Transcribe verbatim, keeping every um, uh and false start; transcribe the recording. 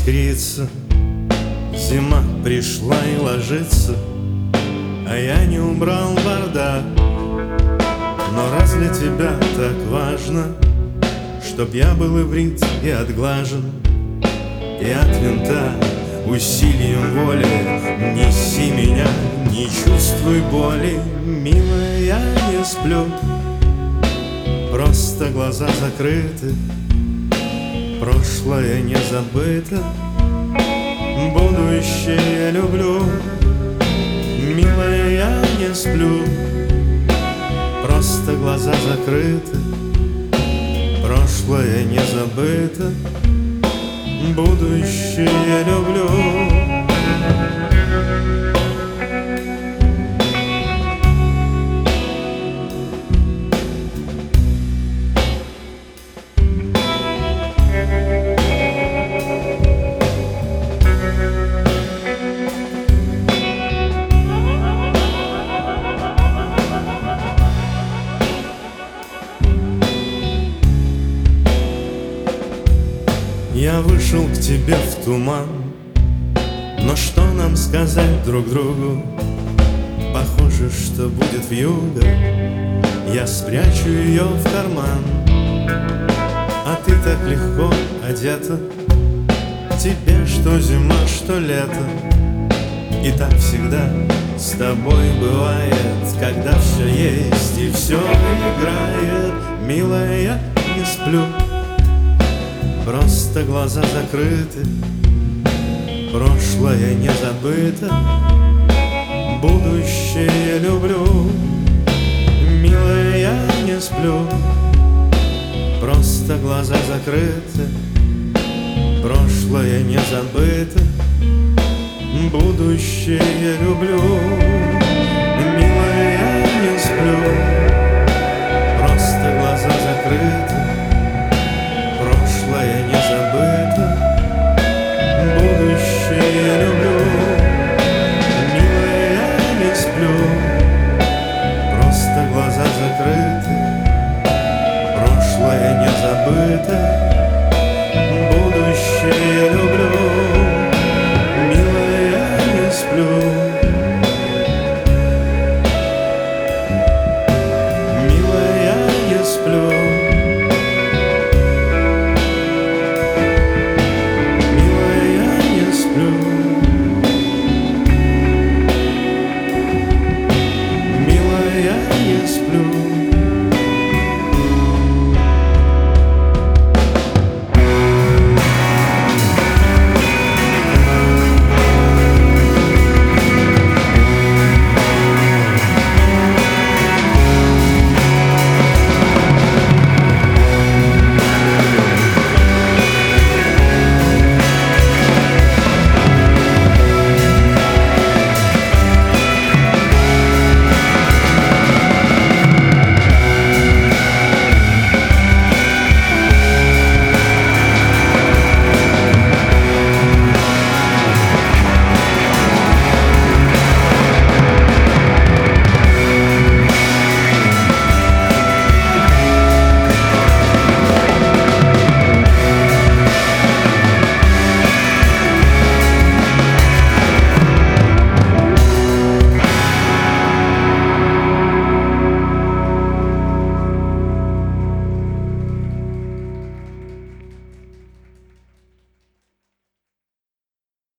искрится, зима пришла и ложится, а я не убрал бардак. Но раз для тебя так важно, чтоб я был и брит, и отглажен, и от винта усилием воли неси меня, не чувствуй боли, милая, я не сплю, просто глаза закрыты, прошлое не забыто, будущее я люблю, милая, я не сплю, просто глаза закрыты, прошлое не забыто, будущее я люблю. Я вышел к тебе в туман, но что нам сказать друг другу? Похоже, что будет вьюга, я спрячу ее в карман. А ты так легко одета, тебе что зима, что лето, и так всегда с тобой бывает, когда все есть и все играет. Милая, я не сплю, просто глаза закрыты, прошлое не забыто, будущее я люблю. Милая, я не сплю, просто глаза закрыты, прошлое не забыто, будущее я люблю.